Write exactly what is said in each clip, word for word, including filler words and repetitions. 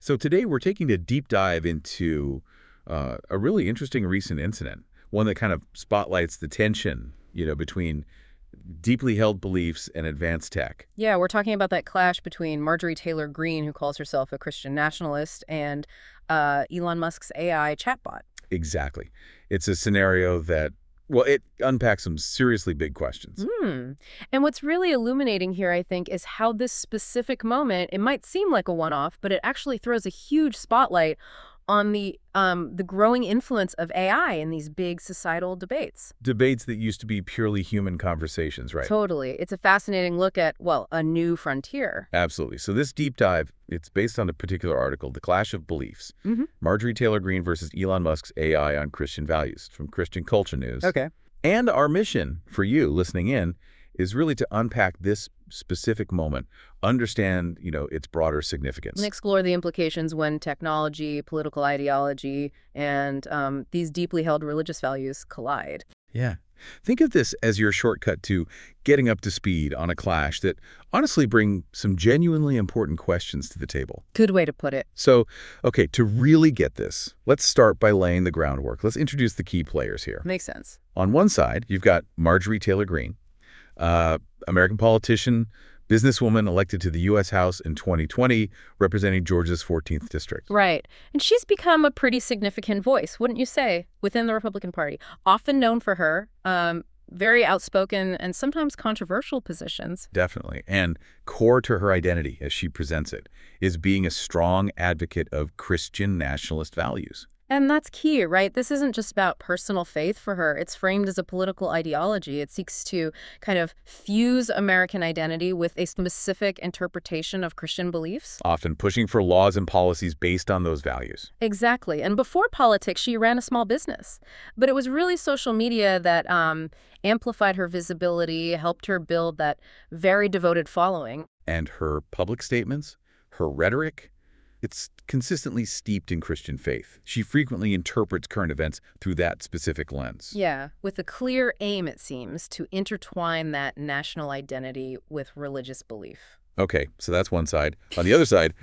So today we're taking a deep dive into uh, a really interesting recent incident, one that kind of spotlights the tension, you know, between deeply held beliefs and advanced tech. Yeah, we're talking about that clash between Marjorie Taylor Greene, who calls herself a Christian nationalist, and uh, Elon Musk's A I chatbot. Exactly. It's a scenario that, well, it unpacks some seriously big questions. Hmm. And what's really illuminating here, I think, is how this specific moment, it might seem like a one-off, but it actually throws a huge spotlight on the um, the growing influence of A I in these big societal debates. Debates that used to be purely human conversations, right? Totally. It's a fascinating look at, well, a new frontier. Absolutely. So this deep dive, it's based on a particular article, The Clash of Beliefs, Mm-hmm. Marjorie Taylor Greene versus Elon Musk's A I on Christian Values, from Christian Culture News. Okay. And our mission for you listening in is really to unpack this specific moment, understand, you know, its broader significance. And explore the implications when technology, political ideology, and um, these deeply held religious values collide. Yeah. Think of this as your shortcut to getting up to speed on a clash that honestly bring some genuinely important questions to the table. Good way to put it. So, okay, to really get this, let's start by laying the groundwork. Let's introduce the key players here. Makes sense. On one side, you've got Marjorie Taylor Greene, uh, American politician, businesswoman elected to the U S House in twenty twenty, representing Georgia's fourteenth district. Right. And she's become a pretty significant voice, wouldn't you say, within the Republican Party. Often known for her um, very outspoken and sometimes controversial positions. Definitely. And core to her identity, as she presents it, is being a strong advocate of Christian nationalist values. And that's key, right? This isn't just about personal faith for her. It's framed as a political ideology. It seeks to kind of fuse American identity with a specific interpretation of Christian beliefs. Often pushing for laws and policies based on those values. Exactly. And before politics, she ran a small business. But it was really social media that um, amplified her visibility, helped her build that very devoted following. And her public statements, her rhetoric, it's consistently steeped in Christian faith. She frequently interprets current events through that specific lens. Yeah, with a clear aim, it seems, to intertwine that national identity with religious belief. Okay, so that's one side. On the other side,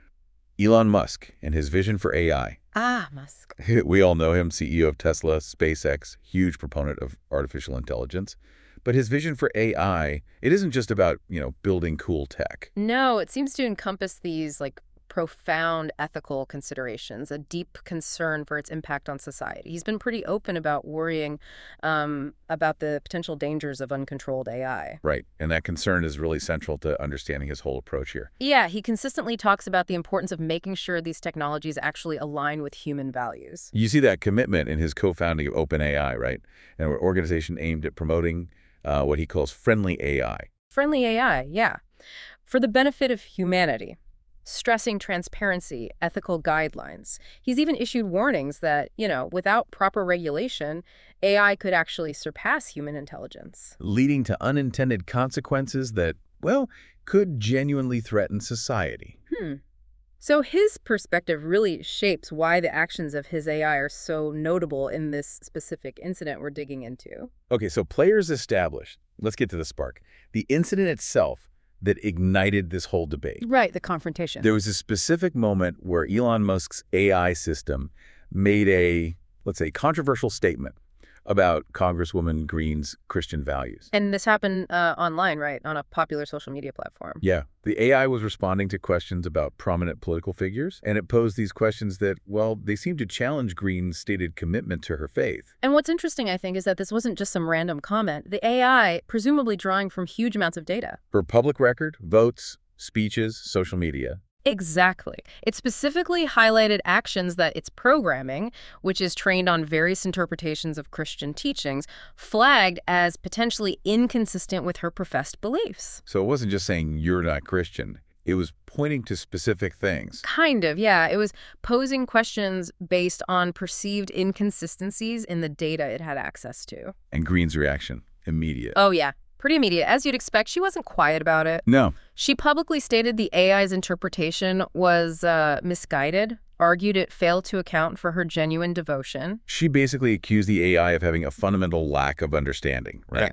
Elon Musk and his vision for A I. Ah, Musk. We all know him, C E O of Tesla, SpaceX, huge proponent of artificial intelligence. But his vision for A I, it isn't just about, you know, building cool tech. No, it seems to encompass these, like, profound ethical considerations, a deep concern for its impact on society. He's been pretty open about worrying um, about the potential dangers of uncontrolled A I. Right, and that concern is really central to understanding his whole approach here. Yeah, he consistently talks about the importance of making sure these technologies actually align with human values. You see that commitment in his co-founding of OpenAI, right? An organization aimed at promoting uh, what he calls friendly A I. Friendly A I, yeah. For the benefit of humanity. Stressing transparency, ethical guidelines. He's even issued warnings that, you know, without proper regulation, A I could actually surpass human intelligence. Leading to unintended consequences that, well, could genuinely threaten society. Hmm. So his perspective really shapes why the actions of his A I are so notable in this specific incident we're digging into. Okay, so players established. Let's get to the spark. The incident itself that ignited this whole debate. Right, the confrontation. There was a specific moment where Elon Musk's A I system made a, let's say, controversial statement about Congresswoman Greene's Christian values. And this happened uh, online, right, on a popular social media platform. Yeah. The A I was responding to questions about prominent political figures, and it posed these questions that, well, they seemed to challenge Greene's stated commitment to her faith. And what's interesting, I think, is that this wasn't just some random comment. The A I, presumably drawing from huge amounts of data. Her public record, votes, speeches, social media. Exactly. It specifically highlighted actions that its programming, which is trained on various interpretations of Christian teachings, flagged as potentially inconsistent with her professed beliefs. So it wasn't just saying you're not Christian. It was pointing to specific things. Kind of, yeah. It was posing questions based on perceived inconsistencies in the data it had access to. And Greene's reaction, immediate. Oh, yeah. Pretty immediate. As you'd expect, she wasn't quiet about it. No. She publicly stated the A I's interpretation was uh, misguided, argued it failed to account for her genuine devotion. She basically accused the A I of having a fundamental lack of understanding, right?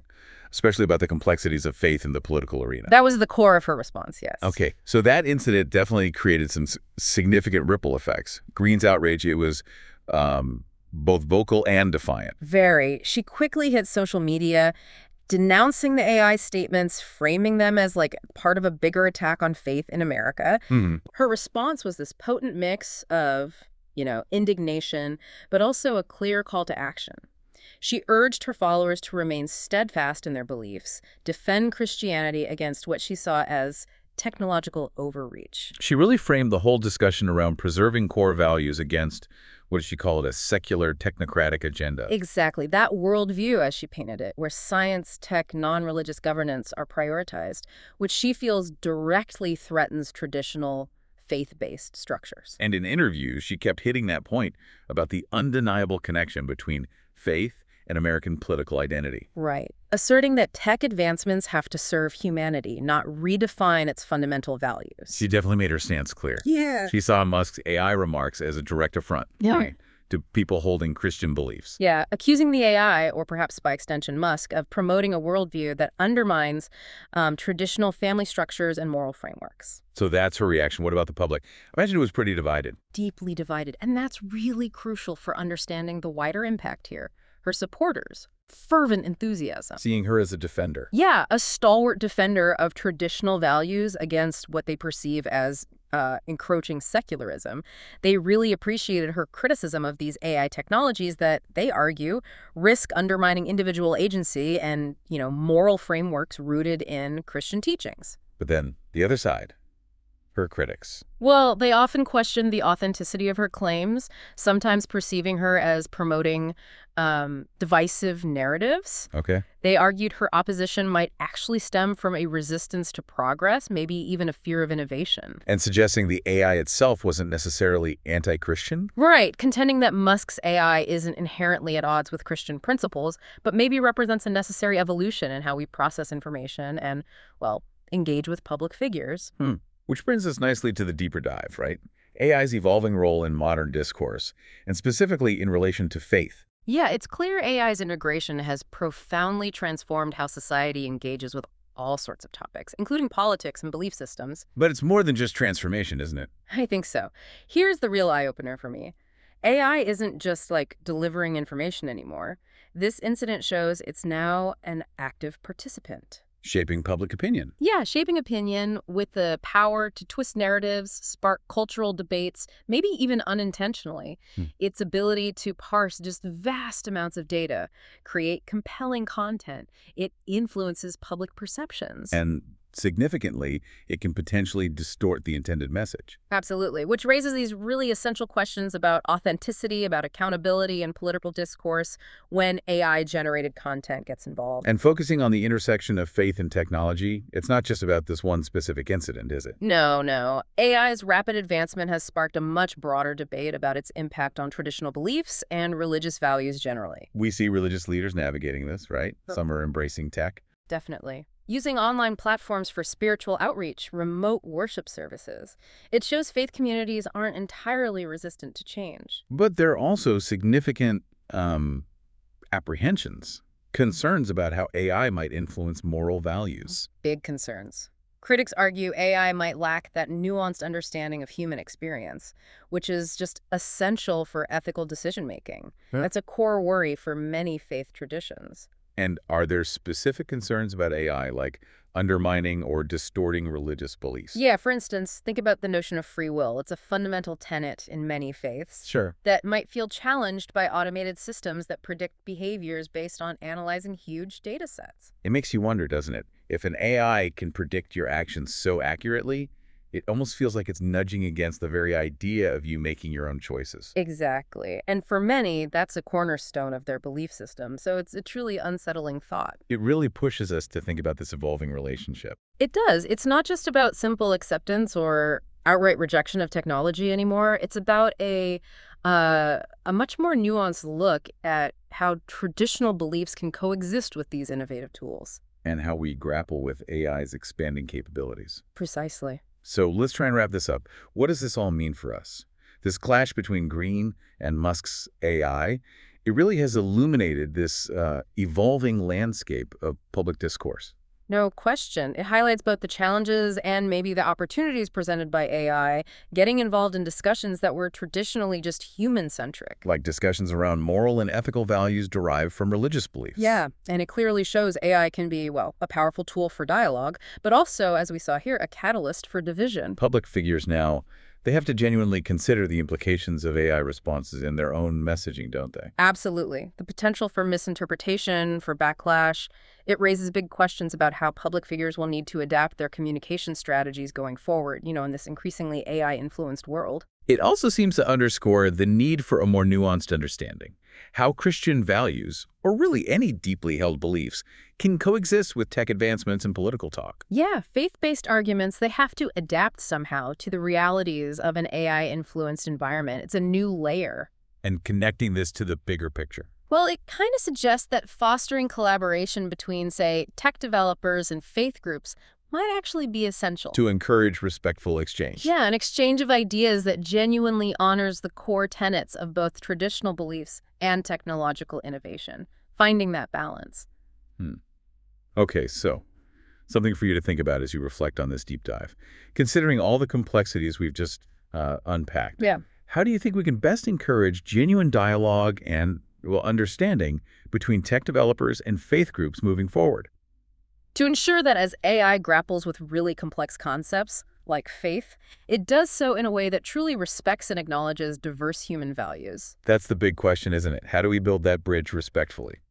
especially about the complexities of faith in the political arena. That was the core of her response, yes. Okay, so that incident definitely created some s- significant ripple effects. Green's outrage, it was um, both vocal and defiant. Very. She quickly hit social media, denouncing the A I statements, framing them as like part of a bigger attack on faith in America. Hmm. Her response was this potent mix of, you know, indignation, but also a clear call to action. She urged her followers to remain steadfast in their beliefs, defend Christianity against what she saw as technological overreach. She really framed the whole discussion around preserving core values against, what did she call it, a secular technocratic agenda. Exactly. That worldview, as she painted it, where science, tech, non-religious governance are prioritized, which she feels directly threatens traditional faith-based structures. And in interviews, she kept hitting that point about the undeniable connection between faith and American political identity. Right. Asserting that tech advancements have to serve humanity, not redefine its fundamental values. She definitely made her stance clear. Yeah. She saw Musk's A I remarks as a direct affront, Yeah. right, to people holding Christian beliefs. Yeah, accusing the A I, or perhaps by extension Musk, of promoting a worldview that undermines um, traditional family structures and moral frameworks. So that's her reaction. What about the public? I imagine it was pretty divided. Deeply divided. And that's really crucial for understanding the wider impact here. Her supporters, fervent enthusiasm. Seeing her as a defender. Yeah, a stalwart defender of traditional values against what they perceive as uh, encroaching secularism. They really appreciated her criticism of these A I technologies that, they argue, risk undermining individual agency and, you know, moral frameworks rooted in Christian teachings. But then the other side, her critics. Well, they often questioned the authenticity of her claims, sometimes perceiving her as promoting um, divisive narratives. Okay. They argued her opposition might actually stem from a resistance to progress, maybe even a fear of innovation. And suggesting the A I itself wasn't necessarily anti-Christian? Right, contending that Musk's A I isn't inherently at odds with Christian principles, but maybe represents a necessary evolution in how we process information and, well, engage with public figures. Hmm. Which brings us nicely to the deeper dive, right? A I's evolving role in modern discourse, and specifically in relation to faith. Yeah, it's clear A I's integration has profoundly transformed how society engages with all sorts of topics, including politics and belief systems. But it's more than just transformation, isn't it? I think so. Here's the real eye-opener for me. A I isn't just, like, delivering information anymore. This incident shows it's now an active participant. Shaping public opinion. Yeah, shaping opinion with the power to twist narratives, spark cultural debates, maybe even unintentionally. Hmm. Its ability to parse just vast amounts of data, create compelling content. It influences public perceptions. And significantly, it can potentially distort the intended message. Absolutely, which raises these really essential questions about authenticity, about accountability and political discourse when A I-generated content gets involved. And focusing on the intersection of faith and technology, it's not just about this one specific incident, is it? No, no. A I's rapid advancement has sparked a much broader debate about its impact on traditional beliefs and religious values generally. We see religious leaders navigating this, right? Some are embracing tech. Definitely. Using online platforms for spiritual outreach, remote worship services. It shows faith communities aren't entirely resistant to change. But there are also significant um, apprehensions, concerns about how A I might influence moral values. Big concerns. Critics argue A I might lack that nuanced understanding of human experience, which is just essential for ethical decision-making. Huh? That's a core worry for many faith traditions. And are there specific concerns about A I, like undermining or distorting religious beliefs? Yeah, for instance, think about the notion of free will. It's a fundamental tenet in many faiths Sure. that might feel challenged by automated systems that predict behaviors based on analyzing huge data sets. It makes you wonder, doesn't it? If an A I can predict your actions so accurately, it almost feels like it's nudging against the very idea of you making your own choices. Exactly. And for many, that's a cornerstone of their belief system. So it's a truly unsettling thought. It really pushes us to think about this evolving relationship. It does. It's not just about simple acceptance or outright rejection of technology anymore. It's about a uh, a much more nuanced look at how traditional beliefs can coexist with these innovative tools. And how we grapple with A I's expanding capabilities. Precisely. So let's try and wrap this up. What does this all mean for us? This clash between Green and Musk's A I, It really has illuminated this uh, evolving landscape of public discourse. No question. It highlights both the challenges and maybe the opportunities presented by A I, getting involved in discussions that were traditionally just human-centric. Like discussions around moral and ethical values derived from religious beliefs. Yeah, and it clearly shows A I can be, well, a powerful tool for dialogue, but also, as we saw here, a catalyst for division. Public figures now, they have to genuinely consider the implications of A I responses in their own messaging, don't they? Absolutely. The potential for misinterpretation, for backlash, it raises big questions about how public figures will need to adapt their communication strategies going forward, you know, in this increasingly A I-influenced world. It also seems to underscore the need for a more nuanced understanding, how Christian values, or really any deeply held beliefs, can coexist with tech advancements and political talk. Yeah, faith-based arguments, they have to adapt somehow to the realities of an A I-influenced environment. It's a new layer. And connecting this to the bigger picture. Well, it kind of suggests that fostering collaboration between, say, tech developers and faith groups might actually be essential. To encourage respectful exchange. Yeah, an exchange of ideas that genuinely honors the core tenets of both traditional beliefs and technological innovation. Finding that balance. Hmm. Okay, so something for you to think about as you reflect on this deep dive. Considering all the complexities we've just uh, unpacked, Yeah. how do you think we can best encourage genuine dialogue and, well, understanding between tech developers and faith groups moving forward? To ensure that as A I grapples with really complex concepts, like faith, it does so in a way that truly respects and acknowledges diverse human values. That's the big question, isn't it? How do we build that bridge respectfully?